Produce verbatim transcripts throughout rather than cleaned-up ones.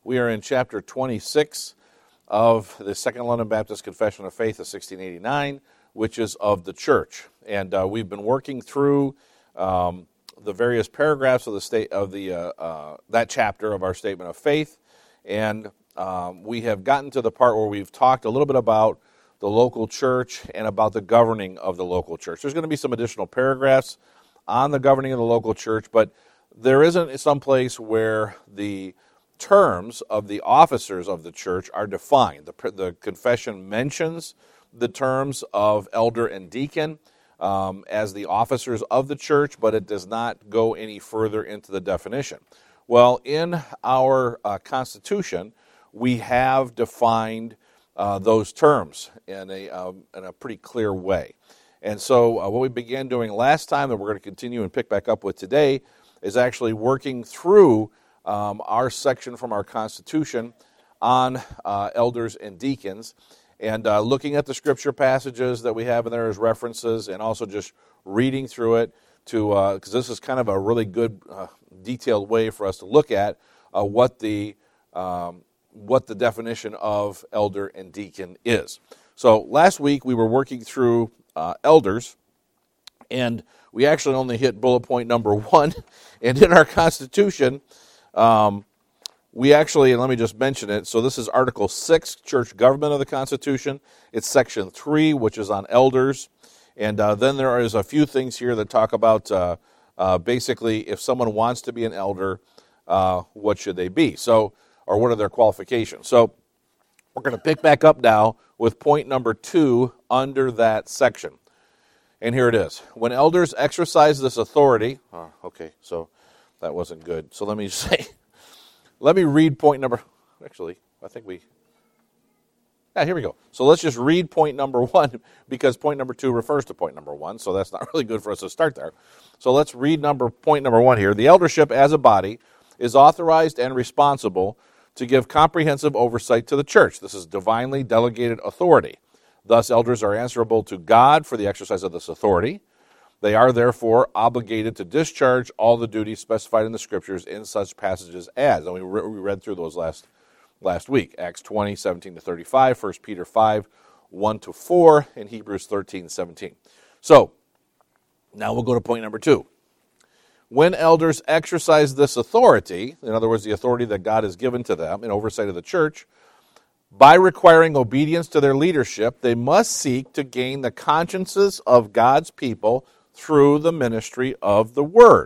We are in chapter twenty-six of the Second London Baptist Confession of Faith of sixteen eighty-nine, which is of the church. And uh, we've been working through um, the various paragraphs of the state of the uh, uh, that chapter of our statement of faith, and um, we have gotten to the part where we've talked a little bit about the local church and about the governing of the local church. There's going to be some additional paragraphs on the governing of the local church, but there isn't some place where the terms of the officers of the church are defined. The, the confession mentions the terms of elder and deacon um, as the officers of the church, but it does not go any further into the definition. Well, in our uh, Constitution, we have defined uh, those terms in a, um, in a pretty clear way. And so uh, what we began doing last time, that we're going to continue and pick back up with today, is actually working through um, our section from our Constitution on uh, elders and deacons, and uh, looking at the scripture passages that we have in there as references, and also just reading through it to because uh, this is kind of a really good uh, detailed way for us to look at uh, what the um, what the definition of elder and deacon is. So last week we were working through uh, elders, and we actually only hit bullet point number one. And in our Constitution, um, we actually, and let me just mention it, so this is Article six, Church Government of the Constitution. It's Section three, which is on elders. And uh, then there is a few things here that talk about uh, uh, basically if someone wants to be an elder, uh, what should they be? So, or what are their qualifications? So we're going to pick back up now with point number two under that section. And here it is. When elders exercise this authority, oh, okay, so that wasn't good. So let me say, let me read point number, actually, I think we, yeah, here we go. So let's just read point number one, because point number two refers to point number one, so that's not really good for us to start there. So let's read number point number one here. The eldership as a body is authorized and responsible to give comprehensive oversight to the church. This is divinely delegated authority. Thus, elders are answerable to God for the exercise of this authority. They are, therefore, obligated to discharge all the duties specified in the Scriptures in such passages as, and we, re- we read through those last last week, Acts twenty, seventeen to thirty-five, First Peter five, one to four, and Hebrews thirteen, seventeen. So, now we'll go to point number two. When elders exercise this authority, in other words, the authority that God has given to them in oversight of the church, by requiring obedience to their leadership, they must seek to gain the consciences of God's people through the ministry of the Word.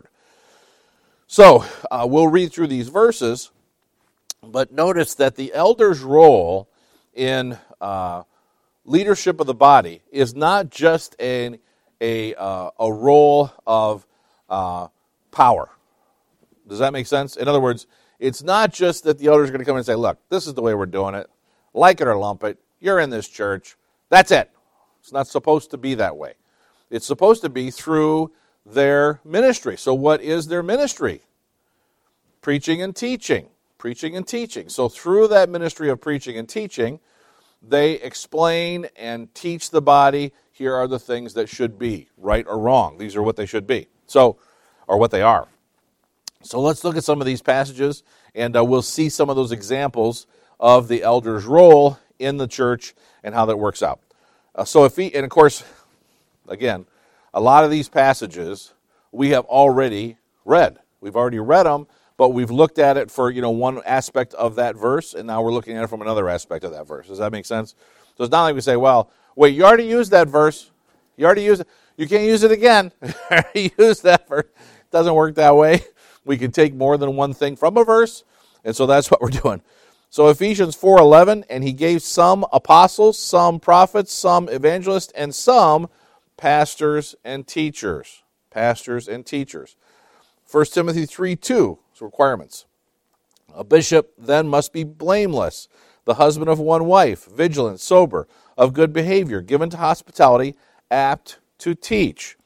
So, uh, we'll read through these verses, but notice that the elder's role in uh, leadership of the body is not just a, a, uh, a role of uh, power. Does that make sense? In other words, it's not just that the elders are going to come in and say, look, this is the way we're doing it. Like it or lump it, you're in this church. That's it. It's not supposed to be that way. It's supposed to be through their ministry. So what is their ministry? Preaching and teaching. Preaching and teaching. So through that ministry of preaching and teaching, they explain and teach the body, here are the things that should be, right or wrong. These are what they should be. So, or what they are. So let's look at some of these passages, and uh, we'll see some of those examples of the elder's role in the church and how that works out. Uh, so if he, and of course, again, a lot of these passages we have already read. We've already read them, but we've looked at it for, you know, one aspect of that verse, and now we're looking at it from another aspect of that verse. Does that make sense? So it's not like we say, well, wait, you already used that verse. You already used it. You can't use it again. You used that verse. It doesn't work that way. We can take more than one thing from a verse, and so that's what we're doing. So Ephesians four eleven, and he gave some apostles, some prophets, some evangelists, and some pastors and teachers. Pastors and teachers. First Timothy three two, requirements. A bishop then must be blameless, the husband of one wife, vigilant, sober, of good behavior, given to hospitality, apt to teach.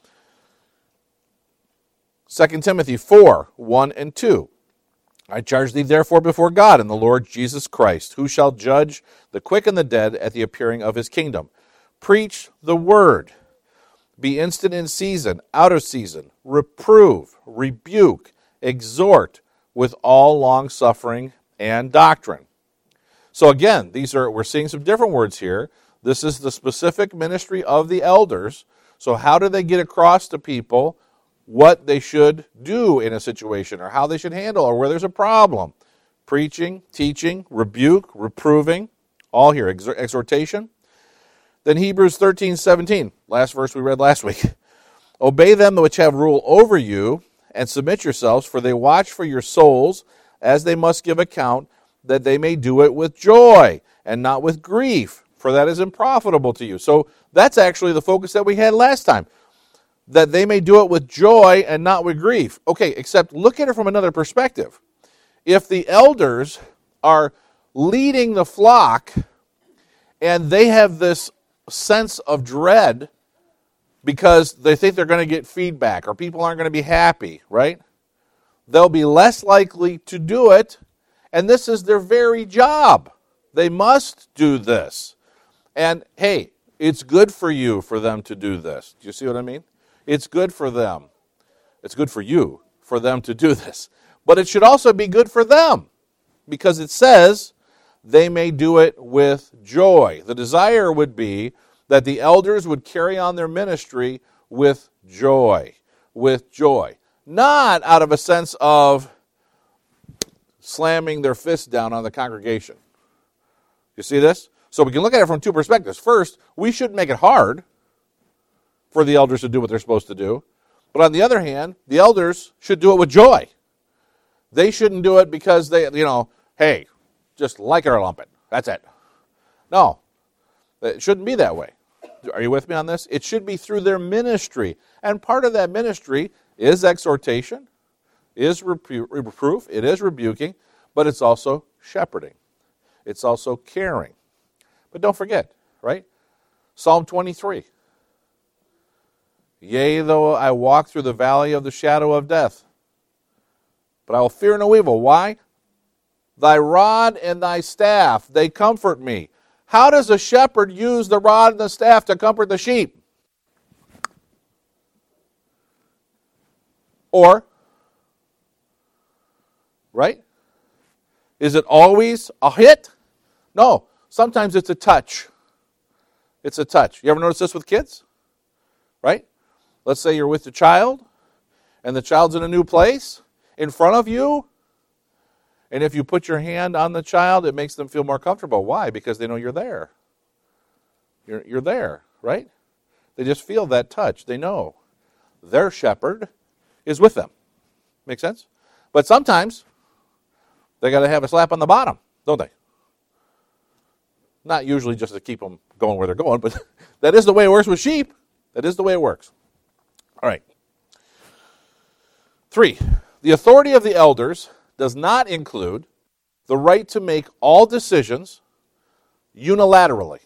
Second Timothy four one and two. I charge thee therefore before God and the Lord Jesus Christ, who shall judge the quick and the dead at the appearing of his kingdom. Preach the word. Be instant in season, out of season. Reprove, rebuke, exhort with all longsuffering and doctrine. So again, these are we're seeing some different words here. This is the specific ministry of the elders. So how do they get across to people what they should do in a situation, or how they should handle, or where there's a problem? Preaching, teaching, rebuke, reproving, all here, exhortation. Then Hebrews thirteen seventeen, last verse we read last week. Obey them which have rule over you, and submit yourselves, for they watch for your souls, as they must give account, that they may do it with joy, and not with grief, for that is unprofitable to you. So that's actually the focus that we had last time, that they may do it with joy and not with grief. Okay, except look at it from another perspective. If the elders are leading the flock, and they have this sense of dread because they think they're going to get feedback or people aren't going to be happy, right? They'll be less likely to do it, and this is their very job. They must do this. And hey, it's good for you for them to do this. Do you see what I mean? It's good for them. It's good for you for them to do this. But it should also be good for them, because it says they may do it with joy. The desire would be that the elders would carry on their ministry with joy, with joy. Not out of a sense of slamming their fists down on the congregation. You see this? So we can look at it from two perspectives. First, we shouldn't make it hard for the elders to do what they're supposed to do. But on the other hand, the elders should do it with joy. They shouldn't do it because they, you know, hey, just like it or lump it. That's it. No, it shouldn't be that way. Are you with me on this? It should be through their ministry. And part of that ministry is exhortation, is repu- reproof, it is rebuking, but it's also shepherding. It's also caring. But don't forget, right? Psalm twenty-three. Yea, though I walk through the valley of the shadow of death, but I will fear no evil. Why? Thy rod and thy staff, they comfort me. How does a shepherd use the rod and the staff to comfort the sheep? Or, right? Is it always a hit? No. Sometimes it's a touch. It's a touch. You ever notice this with kids? Right? Let's say you're with the child, and the child's in a new place in front of you, and if you put your hand on the child, it makes them feel more comfortable. Why? Because they know you're there. You're, you're there, right? They just feel that touch. They know their shepherd is with them. Make sense? But sometimes they got to have a slap on the bottom, don't they? Not usually just to keep them going where they're going, but that is the way it works with sheep. That is the way it works. All right. Three, the authority of the elders does not include the right to make all decisions unilaterally.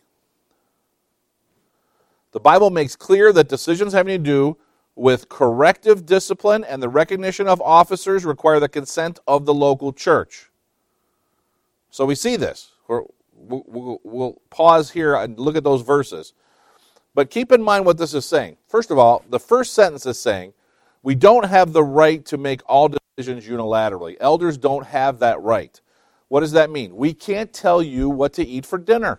The Bible makes clear that decisions having to do with corrective discipline and the recognition of officers require the consent of the local church. So we see this. We'll, we'll, we'll pause here and look at those verses. But keep in mind what this is saying. First of all, the first sentence is saying, we don't have the right to make all decisions unilaterally. Elders don't have that right. What does that mean? We can't tell you what to eat for dinner.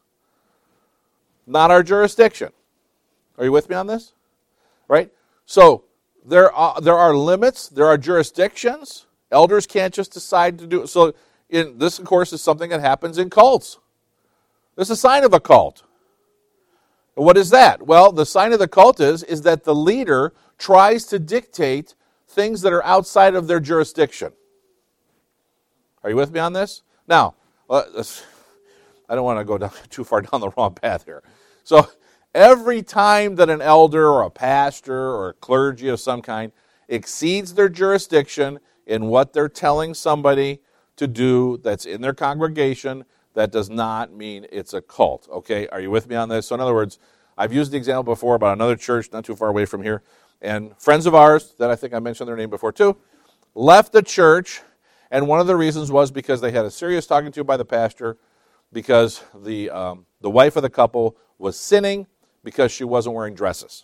Not our jurisdiction. Are you with me on this? Right? So there are, there are limits. There are jurisdictions. Elders can't just decide to do it. So in, this, of course, is something that happens in cults. This is a sign of a cult. What is that? Well, the sign of the cult is, is that the leader tries to dictate things that are outside of their jurisdiction. Are you with me on this? Now, I don't want to go down, too far down the wrong path here. So every time that an elder or a pastor or a clergy of some kind exceeds their jurisdiction in what they're telling somebody to do that's in their congregation, that does not mean it's a cult. Okay, are you with me on this? So in other words, I've used the example before about another church not too far away from here, and friends of ours, that I think I mentioned their name before too, left the church, and one of the reasons was because they had a serious talking to by the pastor, because the um, the wife of the couple was sinning because she wasn't wearing dresses.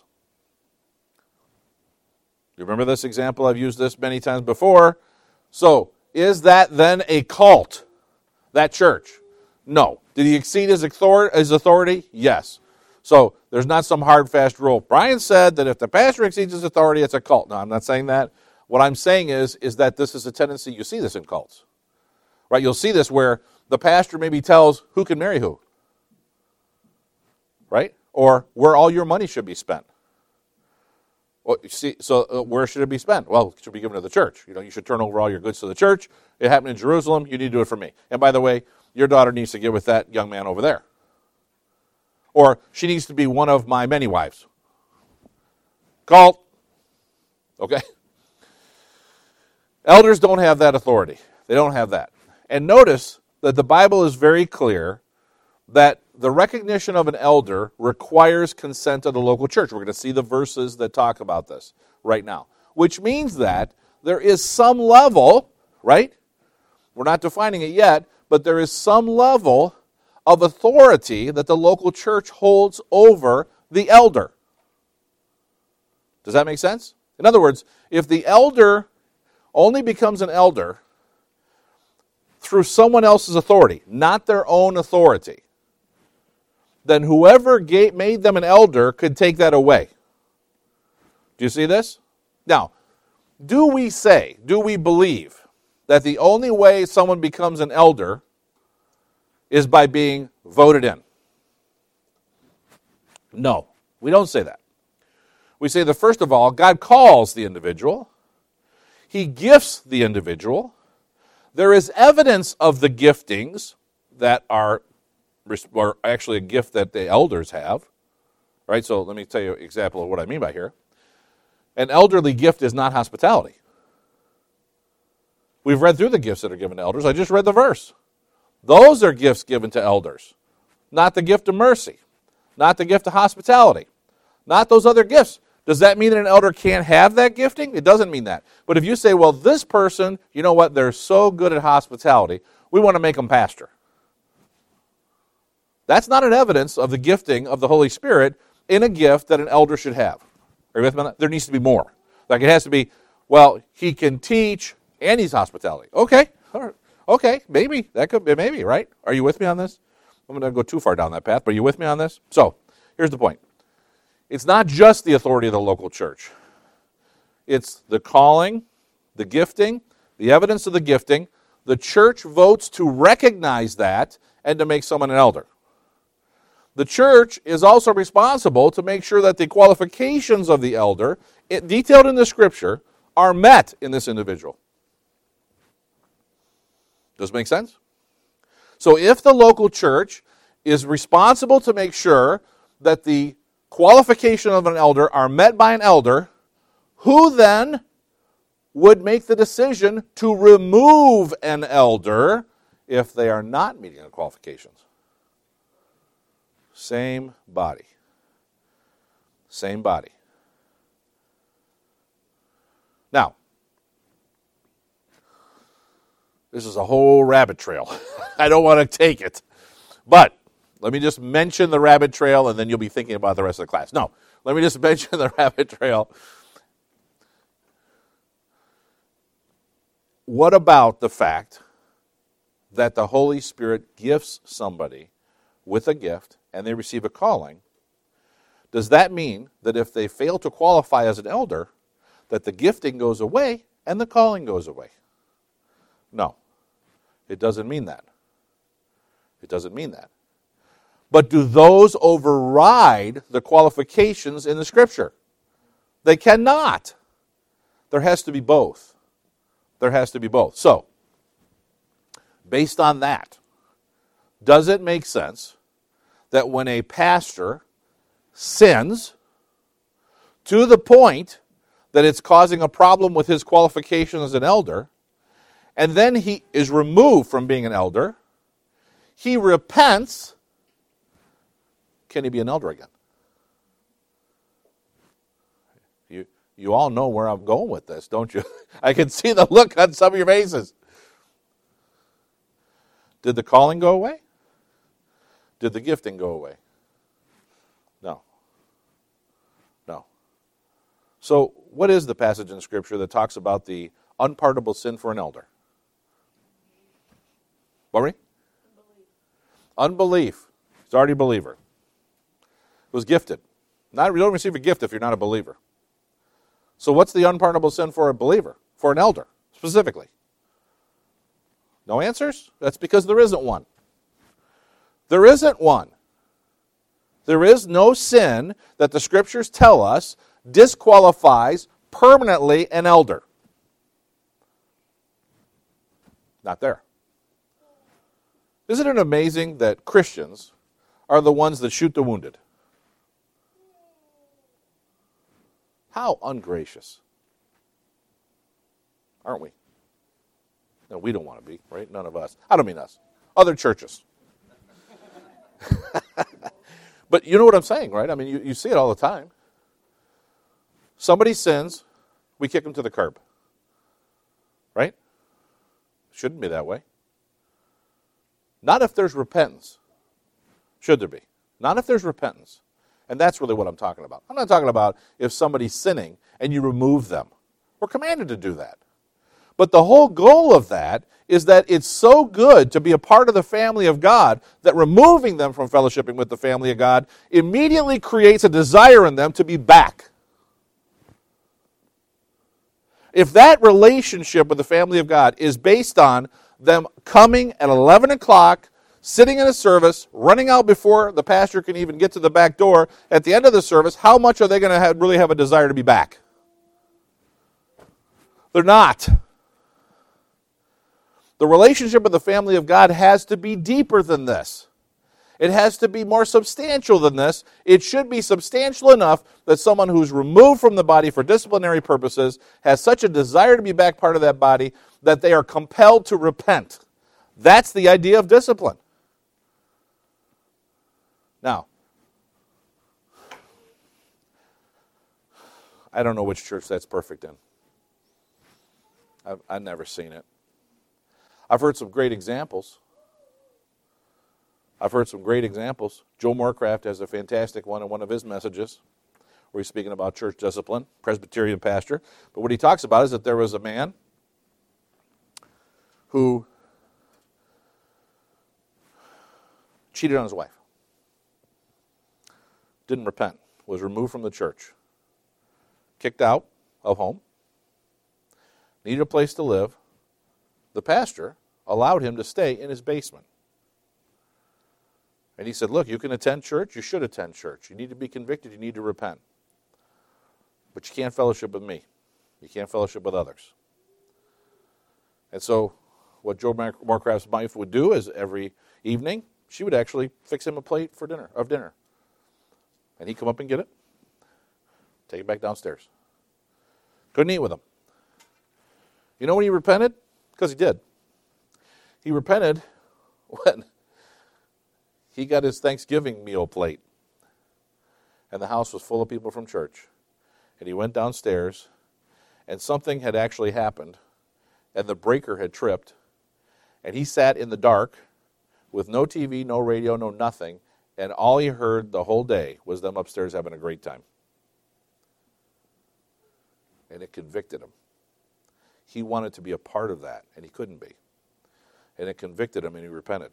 You remember this example? I've used this many times before. So, is that then a cult? That church? No. Did he exceed his authority? Yes. So there's not some hard, fast rule. Brian said that if the pastor exceeds his authority, it's a cult. No, I'm not saying that. What I'm saying is, is that this is a tendency. You see this in cults. Right? You'll see this where the pastor maybe tells who can marry who. Right? Or where all your money should be spent. Well, you see, so uh, where should it be spent? Well, it should be given to the church. You know, you should turn over all your goods to the church. It happened in Jerusalem. You need to do it for me. And by the way, your daughter needs to get with that young man over there. Or she needs to be one of my many wives. Cult. Okay? Elders don't have that authority. They don't have that. And notice that the Bible is very clear that the recognition of an elder requires consent of the local church. We're going to see the verses that talk about this right now. Which means that there is some level, right? We're not defining it yet, but there is some level of authority that the local church holds over the elder. Does that make sense? In other words, if the elder only becomes an elder through someone else's authority, not their own authority, then whoever gave, made them an elder could take that away. Do you see this? Now, do we say, do we believe that the only way someone becomes an elder is by being voted in? No, we don't say that. We say that, first of all, God calls the individual. He gifts the individual. There is evidence of the giftings that are, are actually a gift that the elders have. Right? So let me tell you an example of what I mean by here. An elderly gift is not hospitality. We've read through the gifts that are given to elders. I just read the verse. Those are gifts given to elders. Not the gift of mercy. Not the gift of hospitality. Not those other gifts. Does that mean that an elder can't have that gifting? It doesn't mean that. But if you say, well, this person, you know what, they're so good at hospitality, we want to make them pastor. That's not an evidence of the gifting of the Holy Spirit in a gift that an elder should have. Are you with me on that? There needs to be more. Like it has to be, well, he can teach and he's hospitality. Okay, all right. Okay, maybe. That could be, maybe, right? Are you with me on this? I'm going to go too far down that path, but are you with me on this? So, here's the point. It's not just the authority of the local church. It's the calling, the gifting, the evidence of the gifting. The church votes to recognize that and to make someone an elder. The church is also responsible to make sure that the qualifications of the elder, it, detailed in the Scripture, are met in this individual. Does it make sense? So if the local church is responsible to make sure that the qualification of an elder are met by an elder, who then would make the decision to remove an elder if they are not meeting the qualifications? Same body. Same body. Now, this is a whole rabbit trail. I don't want to take it. But let me just mention the rabbit trail, and then you'll be thinking about the rest of the class. No, let me just mention the rabbit trail. What about the fact that the Holy Spirit gifts somebody with a gift, and they receive a calling? Does that mean that if they fail to qualify as an elder, that the gifting goes away and the calling goes away? No, it doesn't mean that. It doesn't mean that. But do those override the qualifications in the Scripture? They cannot. There has to be both. There has to be both. So, based on that, does it make sense that when a pastor sins to the point that it's causing a problem with his qualification as an elder, and then he is removed from being an elder, he repents, can he be an elder again? You you all know where I'm going with this, don't you? I can see the look on some of your faces. Did the calling go away? Did the gifting go away? No. No. So what is the passage in Scripture that talks about the unpardonable sin for an elder? What were we? Unbelief. He's already a believer. Was gifted. Not, you don't receive a gift if you're not a believer. So what's the unpardonable sin for a believer? For an elder, specifically? No answers? That's because there isn't one. There isn't one. There is no sin that the Scriptures tell us disqualifies permanently an elder. Not there. Isn't it amazing that Christians are the ones that shoot the wounded? How ungracious. Aren't we? No, we don't want to be, right? None of us. I don't mean us. Other churches. But you know what I'm saying, right? I mean, you, you see it all the time. Somebody sins, we kick them to the curb. Right? Shouldn't be that way. Not if there's repentance. Should there be? Not if there's repentance. And that's really what I'm talking about. I'm not talking about if somebody's sinning and you remove them. We're commanded to do that. But the whole goal of that is that it's so good to be a part of the family of God that removing them from fellowshipping with the family of God immediately creates a desire in them to be back. If that relationship with the family of God is based on them coming at eleven o'clock, sitting in a service, running out before the pastor can even get to the back door, at the end of the service, how much are they going to have, really have a desire to be back? They're not. The relationship with the family of God has to be deeper than this. It has to be more substantial than this. It should be substantial enough that someone who's removed from the body for disciplinary purposes has such a desire to be back part of that body that they are compelled to repent. That's the idea of discipline. Now, I don't know which church that's perfect in. I've, I've never seen it. I've heard some great examples. I've heard some great examples. Joe Morecraft has a fantastic one in one of his messages where he's speaking about church discipline, Presbyterian pastor. But what he talks about is that there was a man who cheated on his wife, didn't repent, was removed from the church, kicked out of home, needed a place to live. The pastor allowed him to stay in his basement. And he said, look, you can attend church, you should attend church. You need to be convicted, you need to repent. But you can't fellowship with me. You can't fellowship with others. And so what Joe Morecraft's wife would do is every evening, she would actually fix him a plate for dinner, of dinner. And he'd come up and get it, take it back downstairs. Couldn't eat with him. You know when he repented? Because he did. He repented when he got his Thanksgiving meal plate. And the house was full of people from church. And he went downstairs, and something had actually happened, and the breaker had tripped, and he sat in the dark with no T V, no radio, no nothing, and all he heard the whole day was them upstairs having a great time. And it convicted him. He wanted to be a part of that, and he couldn't be. And it convicted him, and he repented.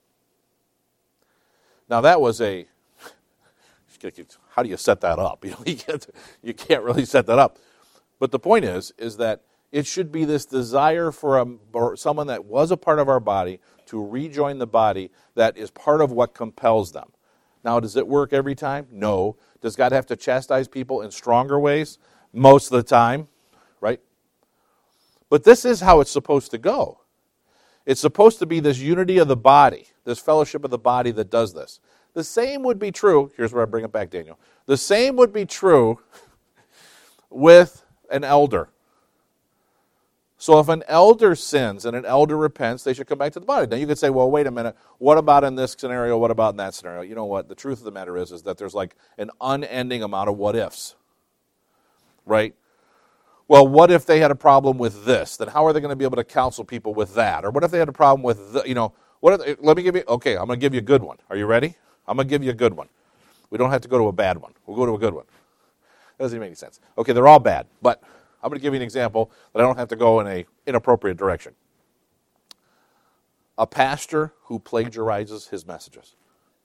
Now that was a, how do you set that up? You know, you can't, you can't really set that up. But the point is, is that it should be this desire for, a, for someone that was a part of our body to rejoin the body that is part of what compels them. Now, does it work every time? No. Does God have to chastise people in stronger ways? Most of the time, right? But this is how it's supposed to go. It's supposed to be this unity of the body, this fellowship of the body that does this. The same would be true, here's where I bring it back, Daniel. The same would be true with an elder. So if an elder sins and an elder repents, they should come back to the body. Now you could say, well, wait a minute, what about in this scenario, what about in that scenario? You know what, the truth of the matter is, is that there's like an unending amount of what-ifs, right? Well, what if they had a problem with this? Then how are they going to be able to counsel people with that? Or what if they had a problem with, the, you know, what? If, let me give you, okay, I'm going to give you a good one. Are you ready? I'm going to give you a good one. We don't have to go to a bad one. We'll go to a good one. That doesn't even make any sense. Okay, they're all bad, but I'm going to give you an example that I don't have to go in a inappropriate direction. a pastor who plagiarizes his messages?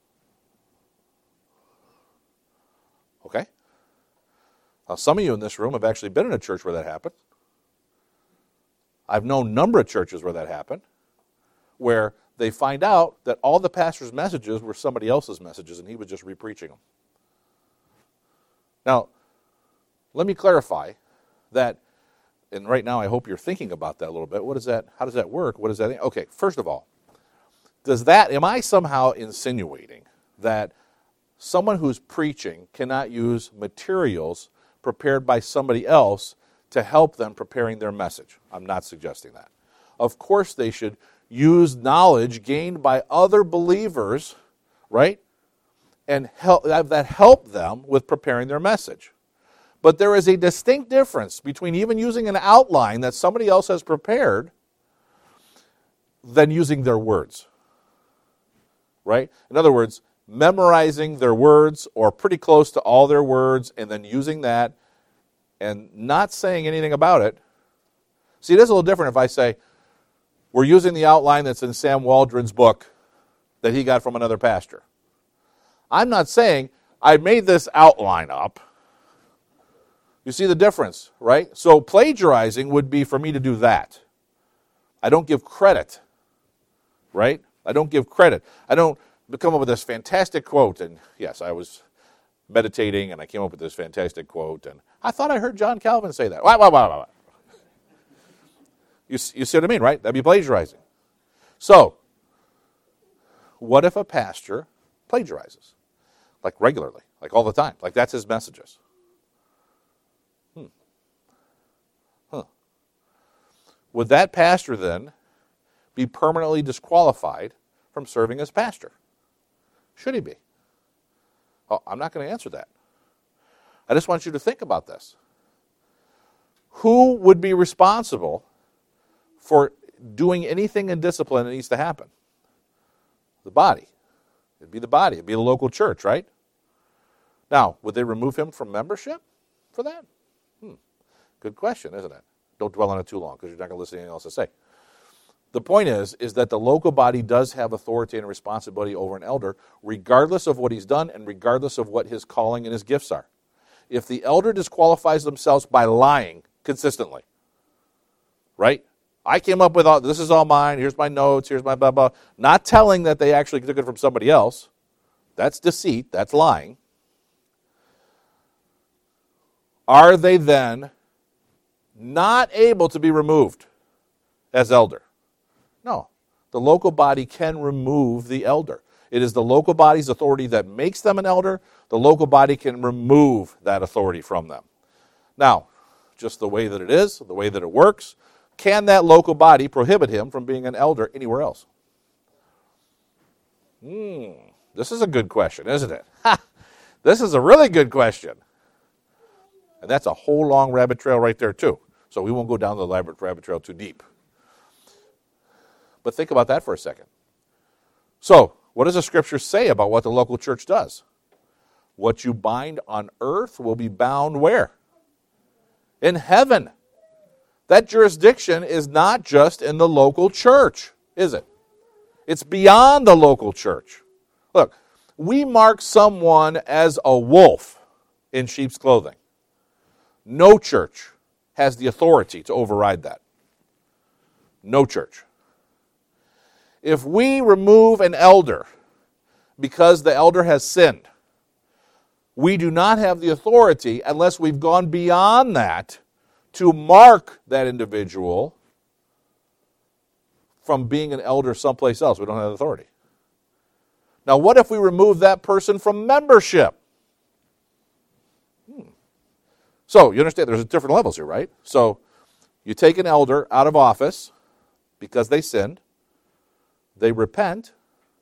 Okay? Now, some of you in this room have actually been in a church where that happened. I've known a number of churches where that happened, where they find out that all the pastor's messages were somebody else's messages, and he was just repreaching them. Now, let me clarify that, and right now I hope you're thinking about that a little bit. What is that? How does that work? What does that mean? Okay, first of all, does that, am I somehow insinuating that someone who's preaching cannot use materials prepared by somebody else to help them preparing their message? I'm not suggesting that. Of course they should use knowledge gained by other believers, right? And help, that help them with preparing their message. But there is a distinct difference between even using an outline that somebody else has prepared than using their words, right? In other words, memorizing their words or pretty close to all their words and then using that and not saying anything about it. See, it is a little different if I say, we're using the outline that's in Sam Waldron's book that he got from another pastor. I'm not saying I made this outline up. You see the difference, right? So plagiarizing would be for me to do that. I don't give credit, right? I don't give credit. I don't come up with this fantastic quote, and yes, I was meditating, and I came up with this fantastic quote, and I thought I heard John Calvin say that. Wah, wah, wah, wah. You, you see what I mean, right? That'd be plagiarizing. So, what if a pastor plagiarizes? Like regularly, like all the time, like that's his messages. Hmm. Huh. Would that pastor then be permanently disqualified from serving as pastor? Should he be? Oh, I'm not going to answer that. I just want you to think about this. Who would be responsible for doing anything in discipline that needs to happen? The body. It'd be the body. It'd be the local church, right? Now, would they remove him from membership for that? Hmm. Good question, isn't it? Don't dwell on it too long because you're not going to listen to anything else to say. The point is, is that the local body does have authority and responsibility over an elder, regardless of what he's done and regardless of what his calling and his gifts are. If the elder disqualifies themselves by lying consistently, right? I came up with all, this is all mine, here's my notes, here's my blah, blah. Not telling that they actually took it from somebody else. That's deceit, that's lying. Are they then not able to be removed as elder? No. The local body can remove the elder. It is the local body's authority that makes them an elder. The local body can remove that authority from them. Now, just the way that it is, the way that it works, can that local body prohibit him from being an elder anywhere else? Hmm, this is a good question, isn't it? Ha! This is a really good question. And that's a whole long rabbit trail right there, too. So we won't go down the rabbit trail too deep. But think about that for a second. So, what does the Scripture say about what the local church does? What you bind on earth will be bound where? In heaven. That jurisdiction is not just in the local church, is it? It's beyond the local church. Look, we mark someone as a wolf in sheep's clothing. No church has the authority to override that. No church. If we remove an elder because the elder has sinned, we do not have the authority unless we've gone beyond that to mark that individual from being an elder someplace else. We don't have authority. Now, what if we remove that person from membership? Hmm. So, you understand there's different levels here, right? So, you take an elder out of office because they sinned. They repent,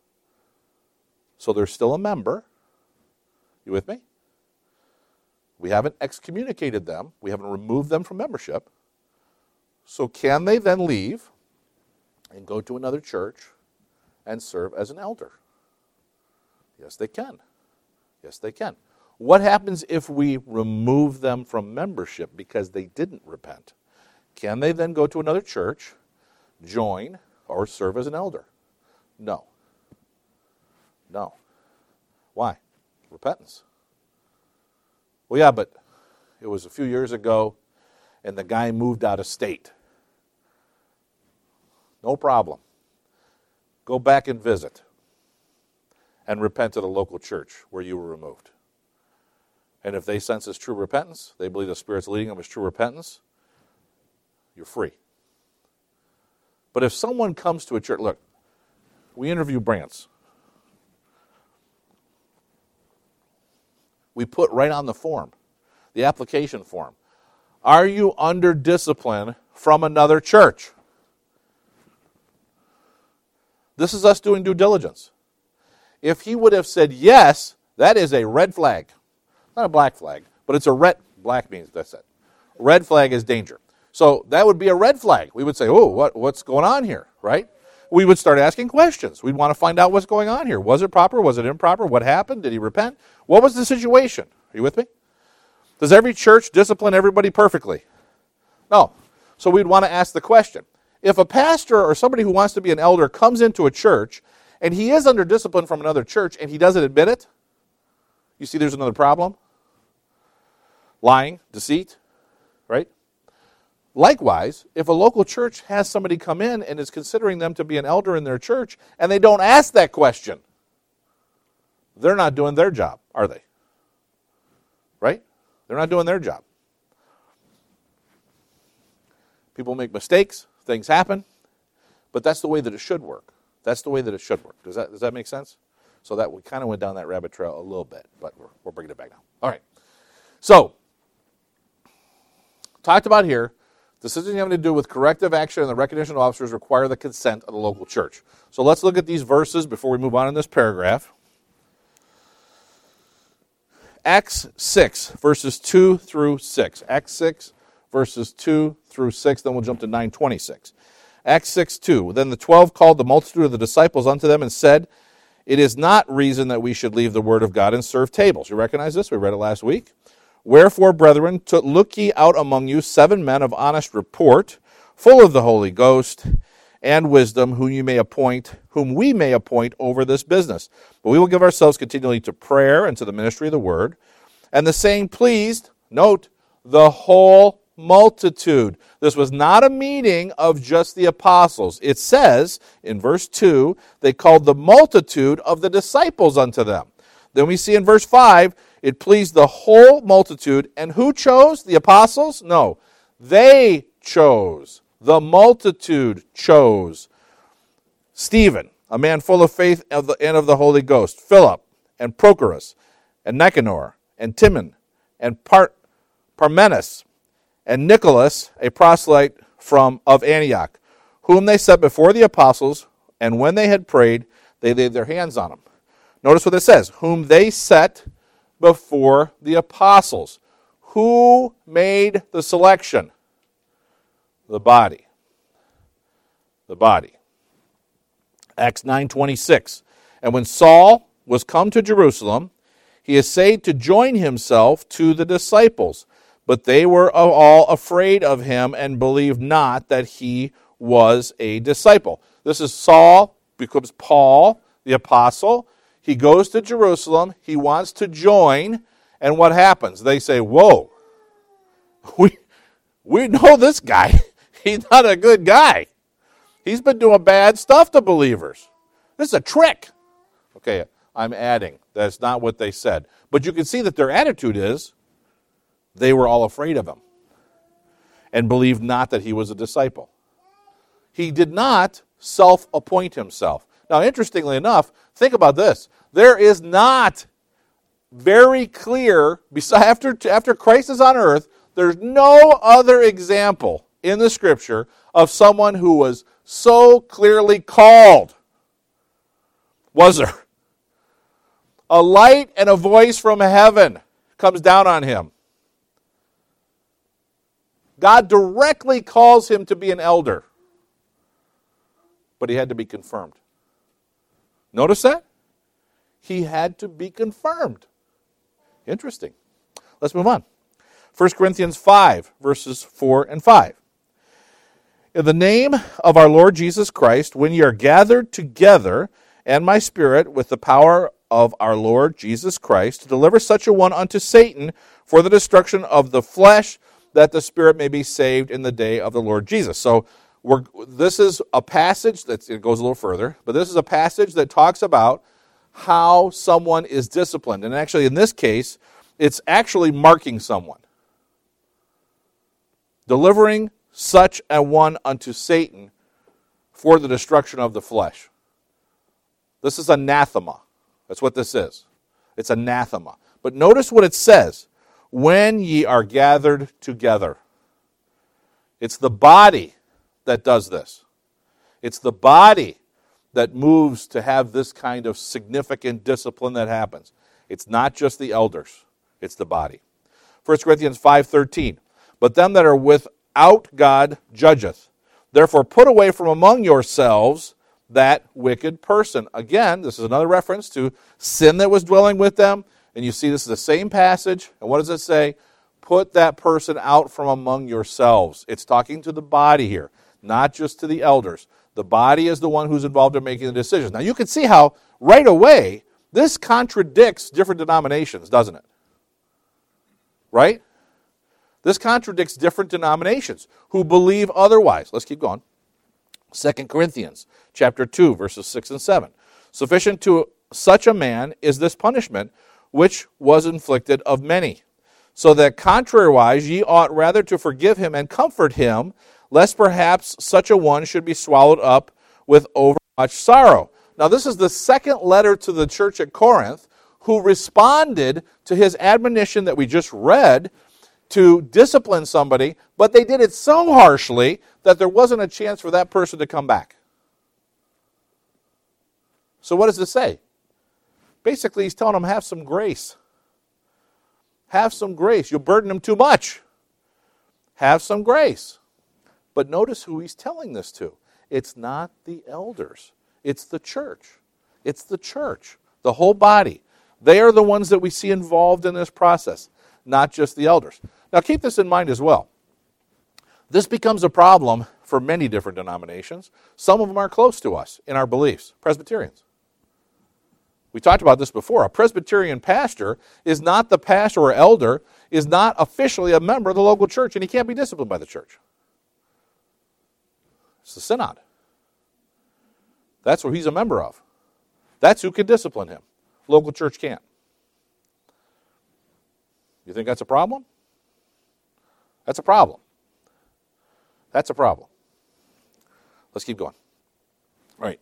so they're still a member. You with me? We haven't excommunicated them. We haven't removed them from membership. So can they then leave and go to another church and serve as an elder? Yes, they can. Yes, they can. What happens if we remove them from membership because they didn't repent? Can they then go to another church, join, or serve as an elder? No. No. Why? Repentance. Well, yeah, but it was a few years ago, and the guy moved out of state. No problem. Go back and visit and repent at a local church where you were removed. And if they sense it's true repentance, they believe the Spirit's leading them as true repentance, you're free. But if someone comes to a church, look, we interview Brants. We put right on the form, the application form, are you under discipline from another church? This is us doing due diligence. If he would have said yes, that is a red flag. Not a black flag, but it's a red, black means that's it. Red flag is danger. So that would be a red flag. We would say, oh, what, what's going on here, right? We would start asking questions. We'd want to find out what's going on here. Was it proper? Was it improper? What happened? Did he repent? What was the situation? Are you with me? Does every church discipline everybody perfectly? No. So we'd want to ask the question. If a pastor or somebody who wants to be an elder comes into a church and he is under discipline from another church and he doesn't admit it, you see there's another problem? Lying, deceit, right? Likewise, if a local church has somebody come in and is considering them to be an elder in their church and they don't ask that question, they're not doing their job, are they? Right? They're not doing their job. People make mistakes, things happen, but that's the way that it should work. That's the way that it should work. Does that, does that make sense? So that we kind of went down that rabbit trail a little bit, but we're, we're bringing it back now. All right. So, talked about here, decisions having to do with corrective action and the recognition of officers require the consent of the local church. So let's look at these verses before we move on in this paragraph. Acts six, verses two through six. Acts six, verses two through six, then we'll jump to nine twenty-six. Acts six, two. Then the twelve called the multitude of the disciples unto them and said, it is not reason that we should leave the word of God and serve tables. You recognize this? We read it last week. Wherefore, brethren, to look ye out among you seven men of honest report, full of the Holy Ghost and wisdom, whom you may appoint, whom we may appoint over this business. But we will give ourselves continually to prayer and to the ministry of the word. And the saying pleased, note, the whole multitude. This was not a meeting of just the apostles. It says in verse two, they called the multitude of the disciples unto them. Then we see in verse five, it pleased the whole multitude. And who chose? The apostles? No. They chose. The multitude chose. Stephen, a man full of faith and of the Holy Ghost. Philip, and Prochorus, and Nicanor, and Timon, and Par- Parmenas, and Nicholas, a proselyte from of Antioch, whom they set before the apostles, and when they had prayed, they laid their hands on them. Notice what it says, whom they set before the apostles. Who made the selection? The body. The body. Acts nine twenty-six. And when Saul was come to Jerusalem, he essayed to join himself to the disciples, but they were all afraid of him and believed not that he was a disciple. This is Saul, becomes Paul, the apostle. He goes to Jerusalem. He wants to join. And what happens? They say, whoa, we, we know this guy. He's not a good guy. He's been doing bad stuff to believers. This is a trick. Okay, I'm adding. That's not what they said. But you can see that their attitude is they were all afraid of him and believed not that he was a disciple. He did not self-appoint himself. Now, interestingly enough, think about this. There is not very clear, after, after Christ is on earth, there's no other example in the Scripture of someone who was so clearly called. Was there? A light and a voice from heaven comes down on him. God directly calls him to be an elder. But he had to be confirmed. Notice that? He had to be confirmed. Interesting. Let's move on. First Corinthians five, verses four and five. In the name of our Lord Jesus Christ, when ye are gathered together, and my spirit, with the power of our Lord Jesus Christ, to deliver such a one unto Satan for the destruction of the flesh, that the spirit may be saved in the day of the Lord Jesus. So we're, this is a passage that it goes a little further, but this is a passage that talks about how someone is disciplined. And actually, in this case, it's actually marking someone. Delivering such a one unto Satan for the destruction of the flesh. This is anathema. That's what this is. It's anathema. But notice what it says. When ye are gathered together. It's the body that does this. It's the body that moves to have this kind of significant discipline that happens. It's not just the elders. It's the body. First Corinthians five thirteen. But them that are without God judgeth. Therefore put away from among yourselves that wicked person. Again, this is another reference to sin that was dwelling with them. And you see this is the same passage. And what does it say? Put that person out from among yourselves. It's talking to the body here, not just to the elders. The body is the one who's involved in making the decisions. Now you can see how right away this contradicts different denominations, doesn't it? Right? This contradicts different denominations who believe otherwise. Let's keep going. Second Corinthians chapter two, verses six and seven. Sufficient to such a man is this punishment, which was inflicted of many. So that contrariwise ye ought rather to forgive him and comfort him, lest perhaps such a one should be swallowed up with overmuch sorrow. Now this is the second letter to the church at Corinth, who responded to his admonition that we just read to discipline somebody, but they did it so harshly that there wasn't a chance for that person to come back. So what does it say? Basically, he's telling them, have some grace. Have some grace. You'll burden them too much. Have some grace. But notice who he's telling this to. It's not the elders. It's the church. It's the church. The whole body. They are the ones that we see involved in this process, not just the elders. Now keep this in mind as well. This becomes a problem for many different denominations. Some of them are close to us in our beliefs. Presbyterians. We talked about this before. A Presbyterian pastor is not the pastor or elder, is not officially a member of the local church, and he can't be disciplined by the church. It's the synod. That's what he's a member of. That's who can discipline him. Local church can't. You think that's a problem? That's a problem. That's a problem. Let's keep going. All right.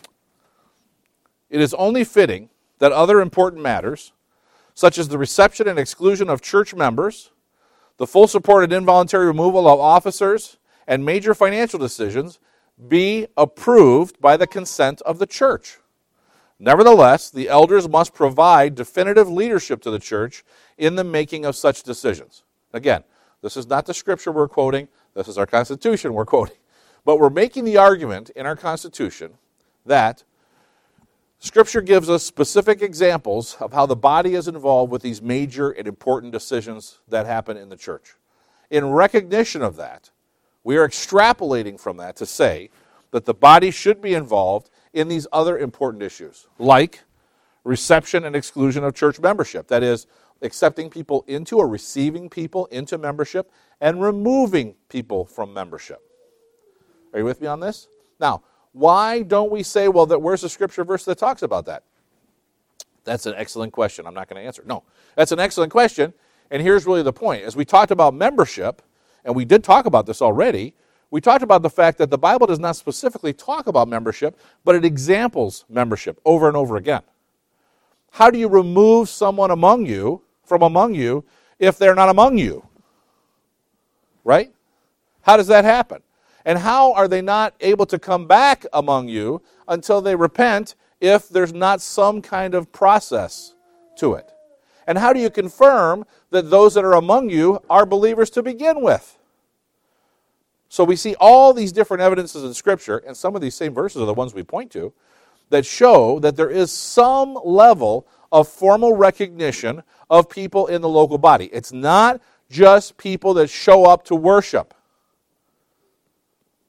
It is only fitting that other important matters, such as the reception and exclusion of church members, the full support and involuntary removal of officers, and major financial decisions, be approved by the consent of the church. Nevertheless, the elders must provide definitive leadership to the church in the making of such decisions. Again, this is not the scripture we're quoting. This is our Constitution we're quoting. But we're making the argument in our Constitution that Scripture gives us specific examples of how the body is involved with these major and important decisions that happen in the church. In recognition of that, we are extrapolating from that to say that the body should be involved in these other important issues, like reception and exclusion of church membership. That is, accepting people into or receiving people into membership and removing people from membership. Are you with me on this? Now, why don't we say, well, that where's the scripture verse that talks about that? That's an excellent question. I'm not going to answer. No, that's an excellent question, and here's really the point. As we talked about membership, and we did talk about this already, we talked about the fact that the Bible does not specifically talk about membership, but it examples membership over and over again. How do you remove someone among you, from among you, if they're not among you? Right? How does that happen? And how are they not able to come back among you until they repent if there's not some kind of process to it? And how do you confirm that those that are among you are believers to begin with? So we see all these different evidences in Scripture, and some of these same verses are the ones we point to, that show that there is some level of formal recognition of people in the local body. It's not just people that show up to worship.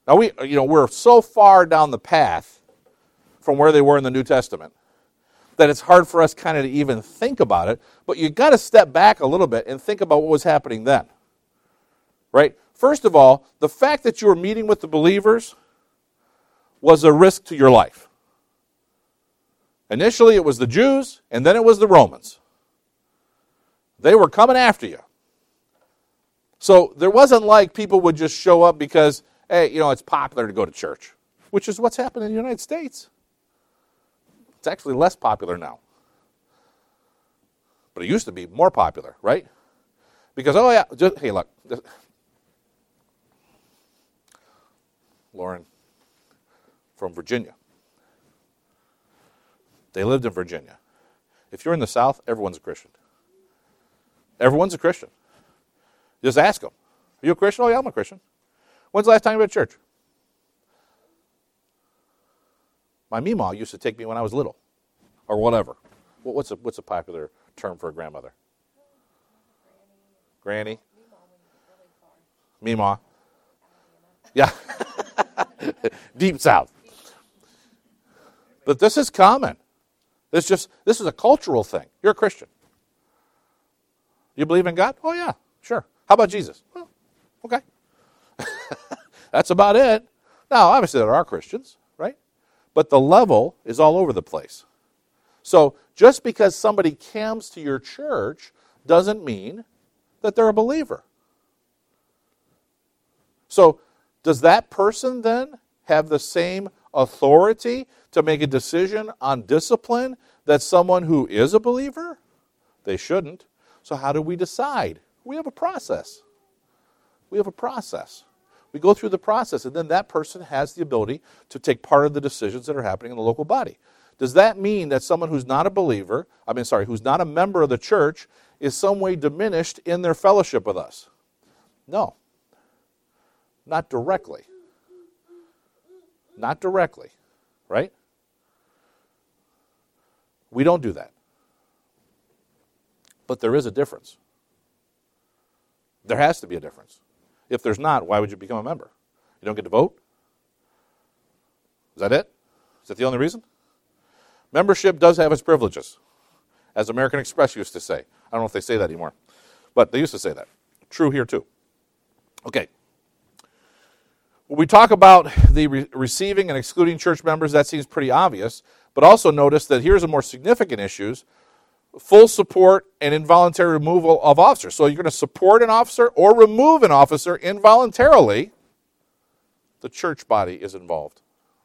Now, we, you know, we're so far down the path from where they were in the New Testament that it's hard for us kind of to even think about it, but you've got to step back a little bit and think about what was happening then, right? First of all, the fact that you were meeting with the believers was a risk to your life. Initially, it was the Jews, and then it was the Romans. They were coming after you. So there wasn't like people would just show up because, hey, you know, it's popular to go to church, which is what's happened in the United States. It's actually less popular now. But it used to be more popular, right? Because, oh, yeah, just, hey, look. Just, Lauren from Virginia. They lived in Virginia. If you're in the South, everyone's a Christian. Everyone's a Christian. Just ask them. Are you a Christian? Oh, yeah, I'm a Christian. When's the last time you went to church? My meemaw used to take me when I was little, or whatever. What's a what's a popular term for a grandmother? Granny. Meemaw. Yeah. Deep South. But this is common. This just this is a cultural thing. You're a Christian. You believe in God? Oh yeah, sure. How about Jesus? Well, okay. That's about it. Now, obviously there are Christians, right? But the level is all over the place. So just because somebody comes to your church doesn't mean that they're a believer. So does that person then have the same authority to make a decision on discipline that someone who is a believer? They shouldn't. So how do we decide? We have a process. We have a process. We go through the process, and then that person has the ability to take part of the decisions that are happening in the local body. Does that mean that someone who's not a believer, I mean, sorry, who's not a member of the church, is some way diminished in their fellowship with us? No. Not directly. Not directly, right? We don't do that. But there is a difference. There has to be a difference. If there's not, why would you become a member? You don't get to vote? Is that it? Is that the only reason? Membership does have its privileges, as American Express used to say. I don't know if they say that anymore, but they used to say that. True here too. Okay. When we talk about the re- receiving and excluding church members, that seems pretty obvious, but also notice that here's a more significant issue: full support and involuntary removal of officers. So you're going to support an officer or remove an officer involuntarily. The church body is involved.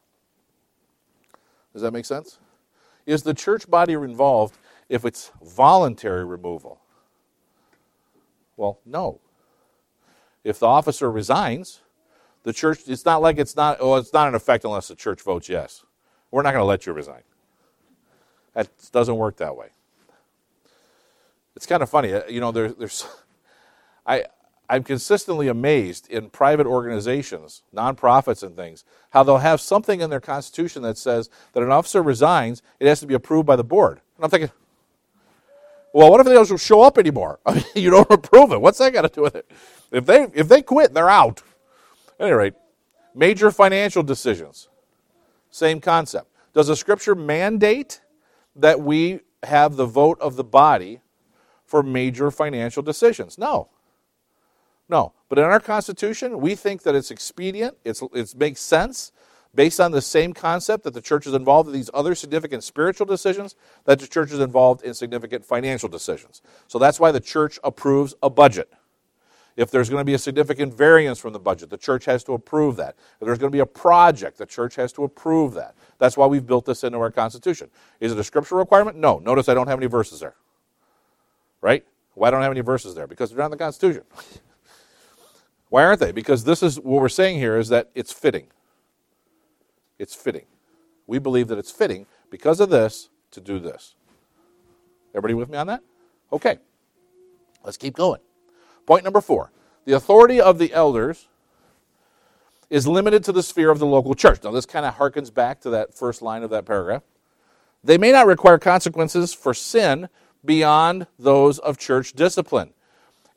Does that make sense? Is the church body involved if it's voluntary removal? Well, no. If the officer resigns, the church, it's not like it's not, oh, it's not in effect unless the church votes yes. We're not going to let you resign. That doesn't work that way. It's kind of funny, you know, there, there's, I, I'm consistently amazed in private organizations, nonprofits and things, how they'll have something in their constitution that says that an officer resigns, it has to be approved by the board. And I'm thinking, well, what if they don't show up anymore? I mean, you don't approve it. What's that got to do with it? If they if they quit, they're out. At any rate, major financial decisions, same concept. Does the Scripture mandate that we have the vote of the body for major financial decisions? No. No. But in our Constitution, we think that it's expedient, it's, it makes sense, based on the same concept that the church is involved in these other significant spiritual decisions, that the church is involved in significant financial decisions. So that's why the church approves a budget. If there's going to be a significant variance from the budget, the church has to approve that. If there's going to be a project, the church has to approve that. That's why we've built this into our Constitution. Is it a scriptural requirement? No. Notice I don't have any verses there. Right? Why don't I have any verses there? Because they're not in the Constitution. Why aren't they? Because this is what we're saying here is that it's fitting. It's fitting. We believe that it's fitting because of this to do this. Everybody with me on that? Okay. Let's keep going. Point number four. The authority of the elders is limited to the sphere of the local church. Now, this kind of harkens back to that first line of that paragraph. They may not require consequences for sin beyond those of church discipline.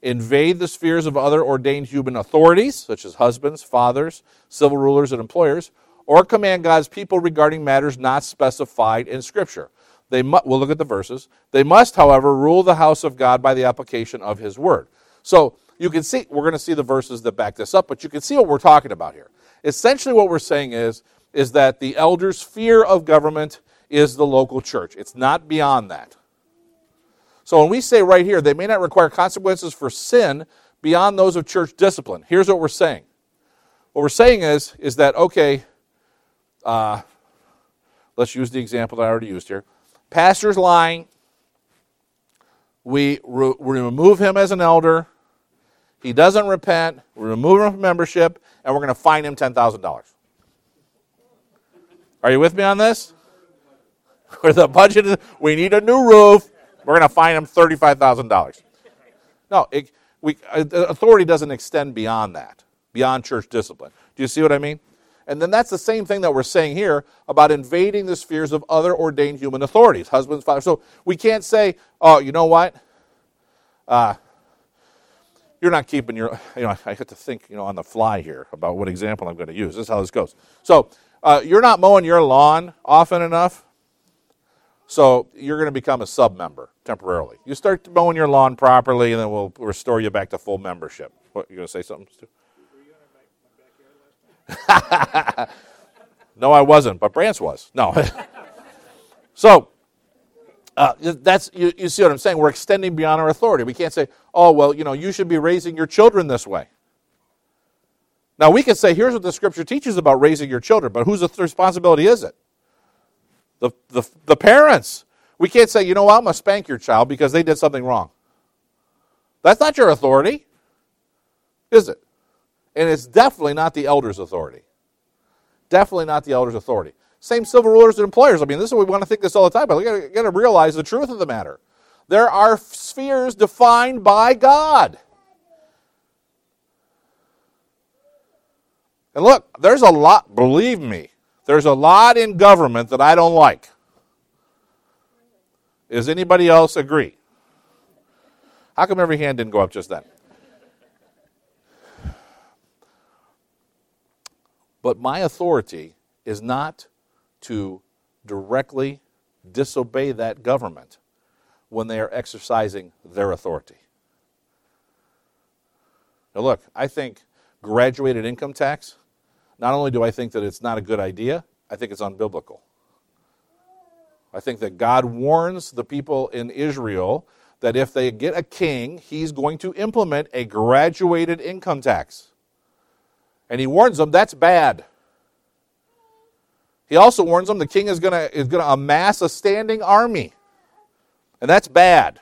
invade the spheres of other ordained human authorities, such as husbands, fathers, civil rulers, and employers, or command God's people regarding matters not specified in Scripture. They mu- we'll look at the verses. They must, however, rule the house of God by the application of his word. So you can see, we're going to see the verses that back this up, but you can see what we're talking about here. Essentially what we're saying is, is that the elders' sphere of government is the local church. It's not beyond that. So when we say right here, they may not require consequences for sin beyond those of church discipline. Here's what we're saying. What we're saying is, is that, okay, uh, let's use the example that I already used here. Pastor's lying. We, re- we remove him as an elder. He doesn't repent. We remove him from membership, and we're going to fine him ten thousand dollars. Are you with me on this? Where the budget is, we need a new roof. We're going to fine him thirty-five thousand dollars. No, it, we, authority doesn't extend beyond that, beyond church discipline. Do you see what I mean? And then that's the same thing that we're saying here about invading the spheres of other ordained human authorities, husbands, fathers. So we can't say, oh, you know what? Uh, you're not keeping your, you know, I have to think, you know, on the fly here about what example I'm going to use. This is how this goes. So uh, you're not mowing your lawn often enough, so you're going to become a sub-member temporarily. You start mowing your lawn properly, and then we'll restore you back to full membership. What, you going to say something, Stu? No, I wasn't, but Brant's was. No. So, uh, that's you, you see what I'm saying? We're extending beyond our authority. We can't say, oh, well, you know, you should be raising your children this way. Now, we can say, here's what the Scripture teaches about raising your children, but whose responsibility is it? The, the, the parents. We can't say, you know what, I'm going to spank your child because they did something wrong. That's not your authority, is it? And it's definitely not the elders' authority. Definitely not the elders' authority. Same civil rulers and employers. I mean, this is what we want to think this all the time, but we got to realize the truth of the matter. There are spheres defined by God. And look, there's a lot, believe me, there's a lot in government that I don't like. Does anybody else agree? How come every hand didn't go up just then? But my authority is not to directly disobey that government when they are exercising their authority. Now look, I think graduated income tax, not only do I think that it's not a good idea, I think it's unbiblical. I think that God warns the people in Israel that if they get a king, he's going to implement a graduated income tax. And he warns them that's bad. He also warns them the king is going to is going to amass a standing army. And that's bad.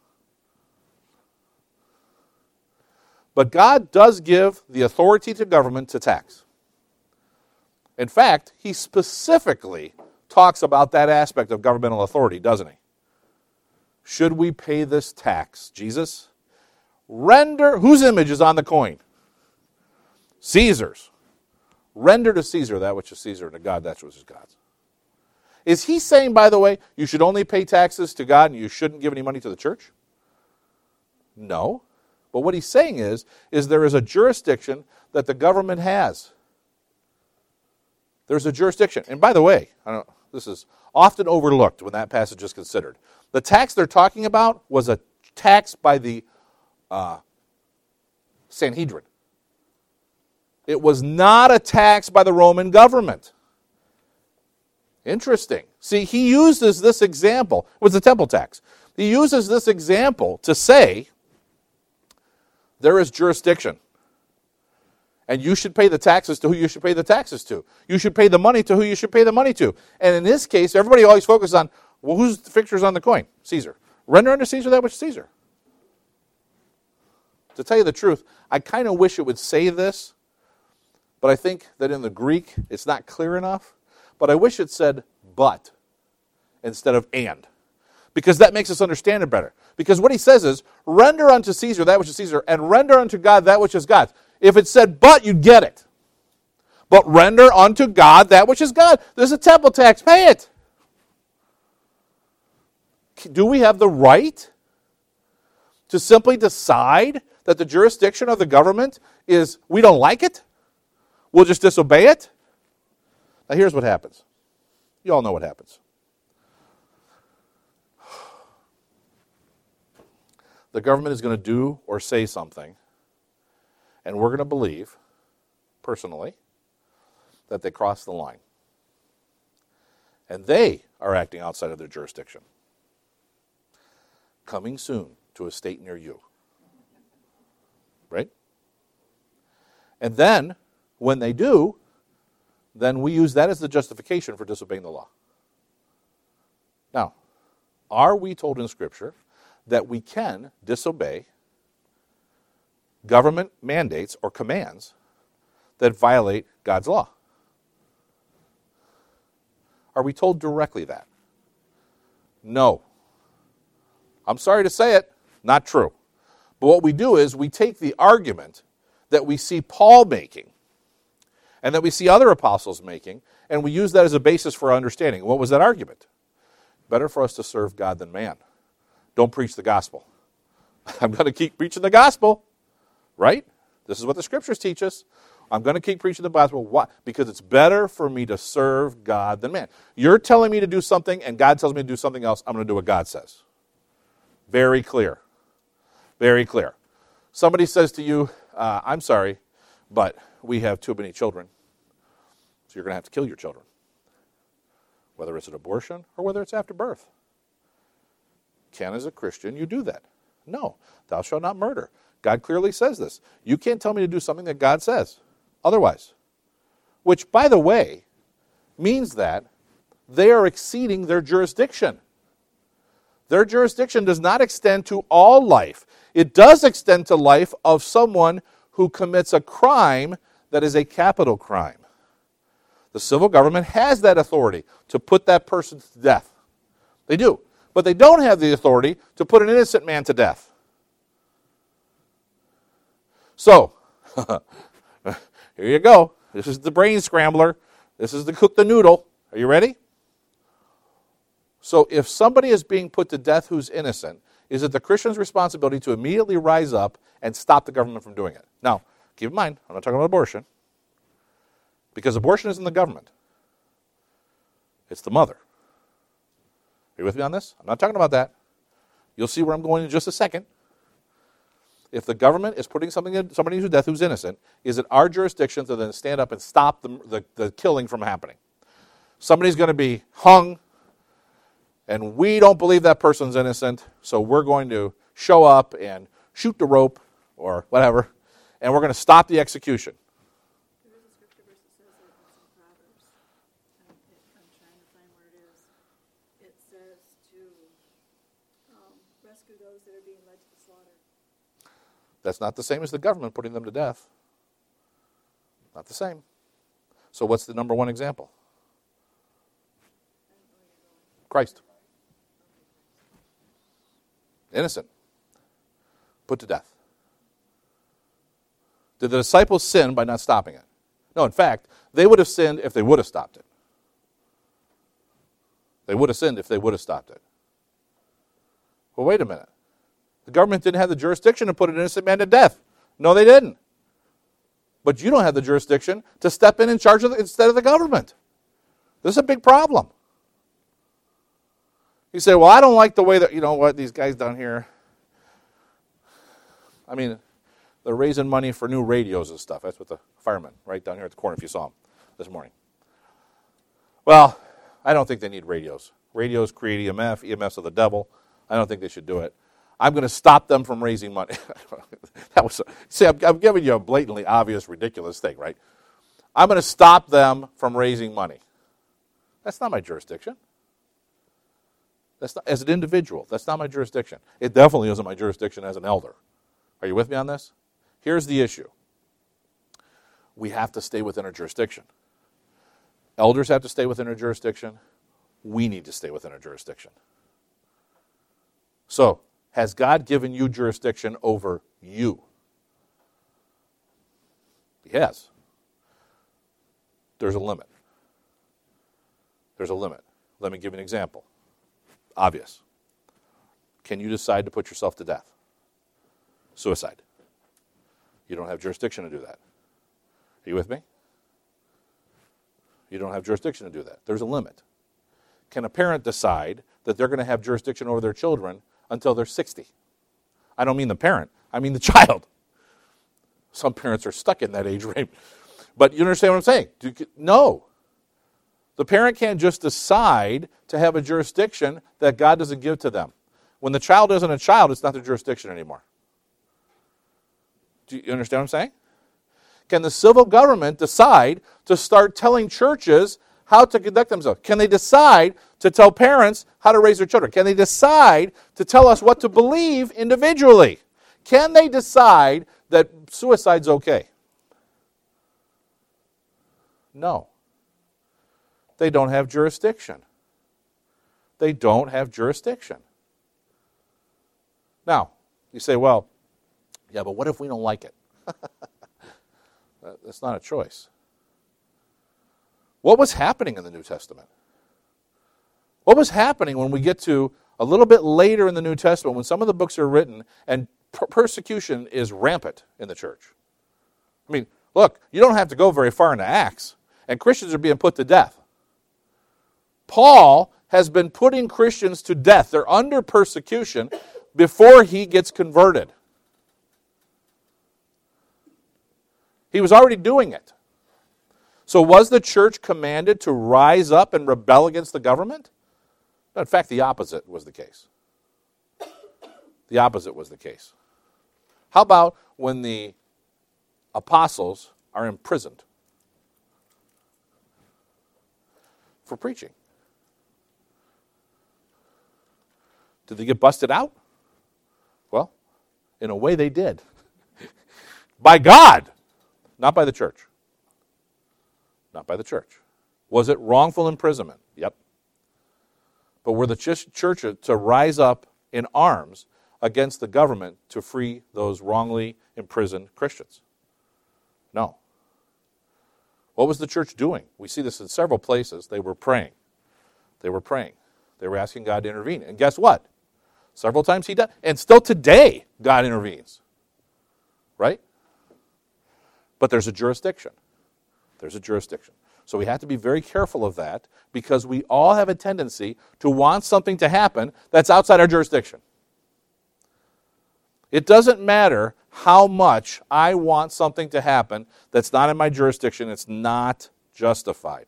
But God does give the authority to government to tax. In fact, he specifically talks about that aspect of governmental authority, doesn't he? Should we pay this tax, Jesus? Render, whose image is on the coin? Caesar's. Render to Caesar that which is Caesar, and to God that which is God's. Is he saying, by the way, you should only pay taxes to God and you shouldn't give any money to the church? No. But what he's saying is, is there is a jurisdiction that the government has. There's a jurisdiction. And by the way, I don't, this is often overlooked when that passage is considered. The tax they're talking about was a tax by the uh, Sanhedrin. It was not a tax by the Roman government. Interesting. See, he uses this example. It was the temple tax. He uses this example to say there is jurisdiction. And you should pay the taxes to who you should pay the taxes to. You should pay the money to who you should pay the money to. And in this case, everybody always focuses on, well, whose fixture's on the coin? Caesar. Render unto Caesar that which is Caesar. To tell you the truth, I kind of wish it would say this, but I think that in the Greek, it's not clear enough. But I wish it said but instead of and. Because that makes us understand it better. Because what he says is, render unto Caesar that which is Caesar, and render unto God that which is God's. If it said but, you'd get it. But render unto God that which is God. There's a temple tax, pay it. Do we have the right to simply decide that the jurisdiction of the government is we don't like it? We'll just disobey it? Now here's what happens. You all know what happens. The government is going to do or say something, and we're going to believe, personally, that they crossed the line. And they are acting outside of their jurisdiction. Coming soon to a state near you. Right? And then, when they do, then we use that as the justification for disobeying the law. Now, are we told in Scripture that we can disobey government mandates or commands that violate God's law? Are we told directly that? No. I'm sorry to say it, not true. But what we do is we take the argument that we see Paul making and that we see other apostles making, and we use that as a basis for our understanding. What was that argument? Better for us to serve God than man. Don't preach the gospel. I'm going to keep preaching the gospel, right? This is what the Scriptures teach us. I'm going to keep preaching the gospel. Why? Because it's better for me to serve God than man. You're telling me to do something, and God tells me to do something else. I'm going to do what God says. Very clear. Very clear. Somebody says to you, uh, I'm sorry, but we have too many children, so you're going to have to kill your children, whether it's an abortion or whether it's after birth. Can, as a Christian, you do that? No. Thou shalt not murder. God clearly says this. You can't tell me to do something that God says otherwise. Which, by the way, means that they are exceeding their jurisdiction. Their jurisdiction does not extend to all life. It does extend to life of someone who commits a crime that is a capital crime. The civil government has that authority to put that person to death. They do. But they don't have the authority to put an innocent man to death. So, here you go. This is the brain scrambler. This is the cook the noodle. Are you ready? So if somebody is being put to death who's innocent, is it the Christian's responsibility to immediately rise up and stop the government from doing it? Now, keep in mind, I'm not talking about abortion, because abortion isn't the government. It's the mother. Are you with me on this? I'm not talking about that. You'll see where I'm going in just a second. If the government is putting something in, somebody to death who's innocent, is it our jurisdiction to then stand up and stop the, the, the killing from happening? Somebody's going to be hung, and we don't believe that person's innocent, so we're going to show up and shoot the rope or whatever, and we're going to stop the execution. There is a scripture verse that says that in Proverbs. I'm, I'm trying to find where it is. It says to um, rescue those that are being led to the slaughter. That's not the same as the government putting them to death. Not the same. So what's the number one example? Christ. Innocent. Put to death. Did the disciples sin by not stopping it? No, in fact, they would have sinned if they would have stopped it. They would have sinned if they would have stopped it. Well, wait a minute. The government didn't have the jurisdiction to put an innocent man to death. No, they didn't. But you don't have the jurisdiction to step in in charge of the, instead of the government. This is a big problem. You say, well, I don't like the way that, you know what, these guys down here, I mean, they're raising money for new radios and stuff. That's what the firemen, right down here at the corner, if you saw them this morning. Well, I don't think they need radios. Radios create E M F. E M Fs are the devil. I don't think they should do it. I'm going to stop them from raising money. that was a, see, I'm, I'm giving you a blatantly obvious, ridiculous thing, right? I'm going to stop them from raising money. That's not my jurisdiction. That's not, as an individual, that's not my jurisdiction. It definitely isn't my jurisdiction as an elder. Are you with me on this? Here's the issue. We have to stay within our jurisdiction. Elders have to stay within our jurisdiction. We need to stay within our jurisdiction. So, has God given you jurisdiction over you? He has. There's a limit. There's a limit. Let me give you an example. Obvious. Can you decide to put yourself to death? Suicide. You don't have jurisdiction to do that. Are you with me? You don't have jurisdiction to do that. There's a limit. Can a parent decide that they're going to have jurisdiction over their children until they're sixty? I don't mean the parent. I mean the child. Some parents are stuck in that age range. But you understand what I'm saying? Do you, no. The parent can't just decide to have a jurisdiction that God doesn't give to them. When the child isn't a child, it's not their jurisdiction anymore. Do you understand what I'm saying? Can the civil government decide to start telling churches how to conduct themselves? Can they decide to tell parents how to raise their children? Can they decide to tell us what to believe individually? Can they decide that suicide's okay? No. They don't have jurisdiction. They don't have jurisdiction. Now, you say, well, yeah, but what if we don't like it? That's not a choice. What was happening in the New Testament? What was happening when we get to a little bit later in the New Testament, when some of the books are written and per- persecution is rampant in the church? I mean, look, you don't have to go very far into Acts, and Christians are being put to death. Paul has been putting Christians to death. They're under persecution before he gets converted. He was already doing it. So was the church commanded to rise up and rebel against the government? No, in fact, the opposite was the case. The opposite was the case. How about when the apostles are imprisoned for preaching? Did they get busted out? Well, in a way they did. By God, not by the church. Not by the church. Was it wrongful imprisonment? Yep. But were the ch- church to rise up in arms against the government to free those wrongly imprisoned Christians? No. What was the church doing? We see this in several places. They were praying. They were praying. They were asking God to intervene. And guess what? Several times he does. And still today, God intervenes. Right? But there's a jurisdiction. There's a jurisdiction. So we have to be very careful of that because we all have a tendency to want something to happen that's outside our jurisdiction. It doesn't matter how much I want something to happen that's not in my jurisdiction. It's not justified.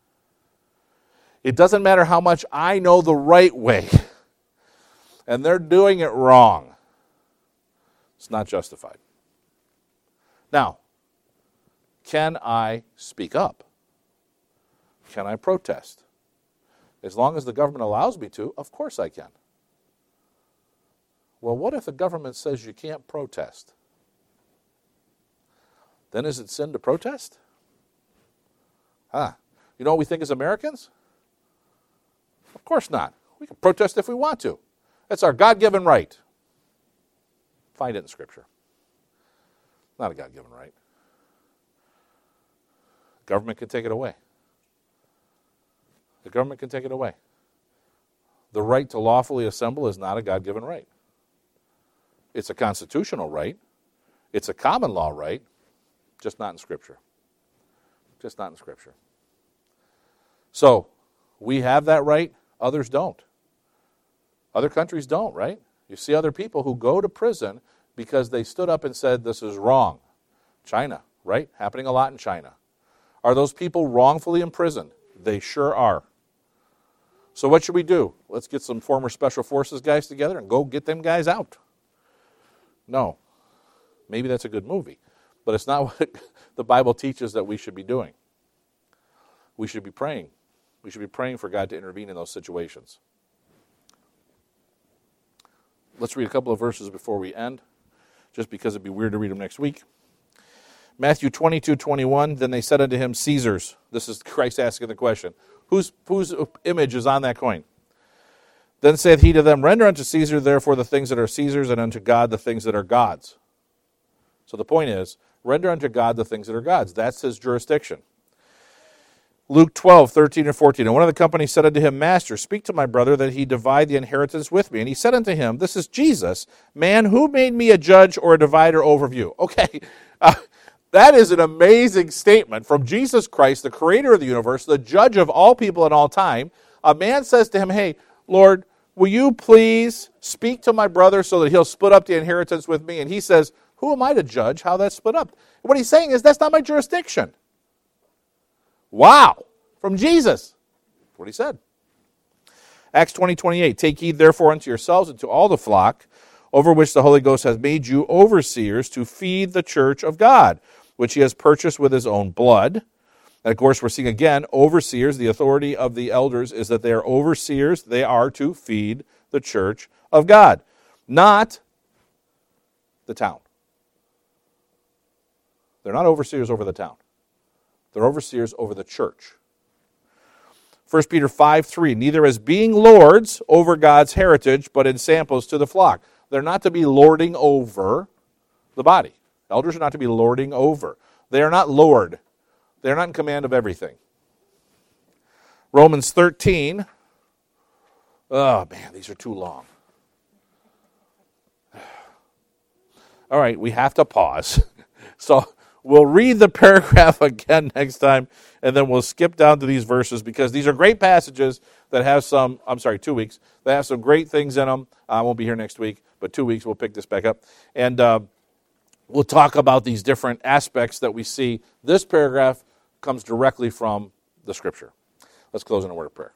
It doesn't matter how much I know the right way and they're doing it wrong. It's not justified. Now, can I speak up? Can I protest? As long as the government allows me to, of course I can. Well, what if the government says you can't protest? Then is it sin to protest? Huh. You know what we think as Americans? Of course not. We can protest if we want to. That's our God-given right. Find it in Scripture. Not a God-given right. Government can take it away. The government can take it away. The right to lawfully assemble is not a God-given right. It's a constitutional right. It's a common law right, just not in Scripture. Just not in Scripture. So, we have that right, others don't. Other countries don't, right? You see other people who go to prison because they stood up and said this is wrong. China, right? Happening a lot in China. Are those people wrongfully imprisoned? They sure are. So what should we do? Let's get some former Special Forces guys together and go get them guys out. No. Maybe that's a good movie, but it's not what the Bible teaches that we should be doing. We should be praying. We should be praying for God to intervene in those situations. Let's read a couple of verses before we end, just because it'd be weird to read them next week. Matthew twenty-two twenty-one, then they said unto him, Caesar's. This is Christ asking the question. Whose, whose image is on that coin? Then saith he to them, render unto Caesar therefore the things that are Caesar's, and unto God the things that are God's. So the point is, render unto God the things that are God's. That's his jurisdiction. Luke twelve, thirteen and fourteen. And one of the company said unto him, Master, speak to my brother that he divide the inheritance with me. And he said unto him, This is Jesus. Man, who made me a judge or a divider over you? Okay, uh, that is an amazing statement from Jesus Christ, the creator of the universe, the judge of all people in all time. A man says to him, Hey, Lord, will you please speak to my brother so that he'll split up the inheritance with me? And he says, who am I to judge how that's split up? What he's saying is, that's not my jurisdiction. Wow, from Jesus. That's what he said. Acts twenty, twenty-eight. Take heed therefore unto yourselves and to all the flock, over which the Holy Ghost hath made you overseers to feed the church of God, which he has purchased with his own blood. And of course, we're seeing again, overseers. The authority of the elders is that they are overseers. They are to feed the church of God, not the town. They're not overseers over the town. They're overseers over the church. First Peter five, three, neither as being lords over God's heritage, but in samples to the flock. They're not to be lording over the body. Elders are not to be lording over. They are not Lord. They're not in command of everything. Romans thirteen. Oh, man, these are too long. All right, we have to pause. So we'll read the paragraph again next time, and then we'll skip down to these verses because these are great passages that have some, I'm sorry, two weeks. They have some great things in them. I won't be here next week, but two weeks we'll pick this back up. And uh, we'll talk about these different aspects that we see. This paragraph comes directly from the Scripture. Let's close in a word of prayer.